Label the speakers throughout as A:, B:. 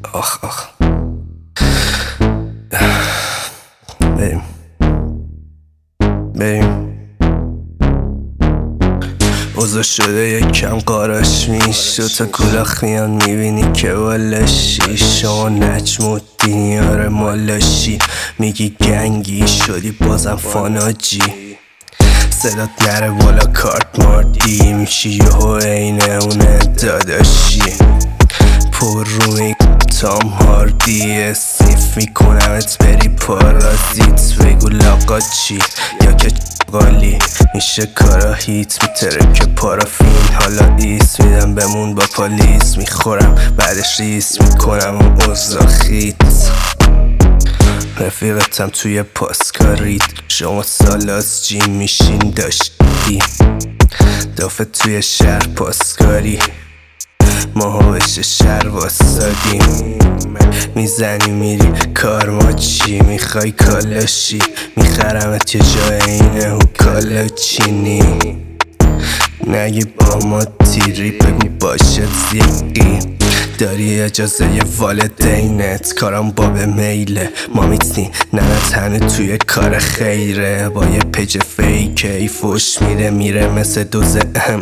A: آخ آخ بریم اوضاع شده یکم قاراش میش دوتا کلاخ میان میبینی که بالاشی شما نجم و دینیار مالاشی میگی گنگی شدی بازم فاناجی صدات نره بالا کارت ماردی میشی یهو اینه اونه داداشی پر روی تام هاردی اسنیف میکنمت بری پارازیت بگو لاقا چی یا که قالی میشه کارا هیت میترکه پارافین حالا ایس میدم بمون با پالیس میخورم بعدش ریس میکنم و اوزاخیت رفیقتم توی پاسکاریت شما سالاز جیم میشین داشتی دافه توی شهر پاسکاری ماها بشه شهر واسادیم میزنی میری کارما چی میخوای کالاشی میخرمت یه جای اینه و کالا چینی نگی با ما تیری بگو باشد زیقی داری اجازه ی والدینت کارم باب میله ما میتنی نه تنه توی کار خیره با یه پج فیکه ای فوش میره مثل دوزه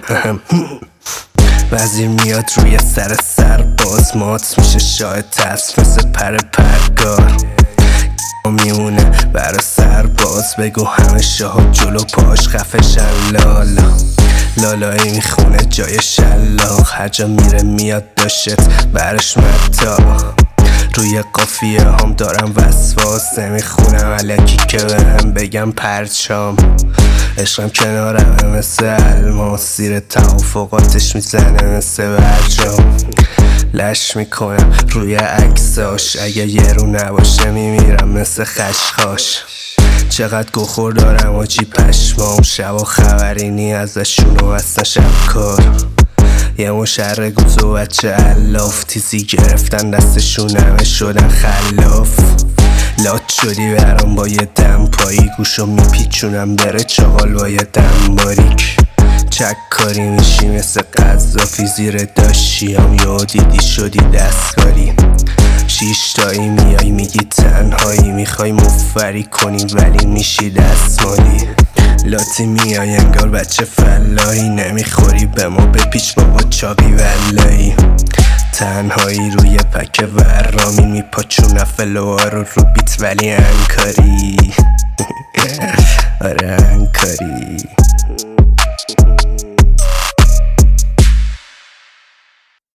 A: وزیر میاد روی سر باز مات میشه شاه ترس مثل پرگار میمونه برا سرباز بگو همه شاه جلو پاش خفشن لالایی میخونه جای شلاق هر جا میره میاد داشت برش متا روی قافیه هم دارم وسواس نمیخونم علکی که بهم بگم پرچام عشقم کنارمه مثل الماس زیر توافقاتش میزنه مثل برجام لش میکنم روی عکساش اگه یه رو نباشه میمیرم مثل خشخاش چقدر گوخور دارم و جی پشمام شبا خبرینی ازشون و اصلا شبکار یه مشرق گوز و بچه علاف تیزی گرفتن دستشون همه شدن خلاف لات شدی برام با یه دمپایی گوشو میپیچونم بره چاقال با یه دم باریک چک کاری میشی مثل قذافی زیر داشتیم یا دیدی شدی دستکاری شیشتایی میای میگی تنهایی میخوای مفری کنی ولی میشی دستمالی لاتی میای انگار بچه فلایی نمیخوری به ما بپیچ بابا چاقی ولایی تنهایی روی پک ورامین میپاچونه فلوها رو بیت ولی انکاری آره انکاری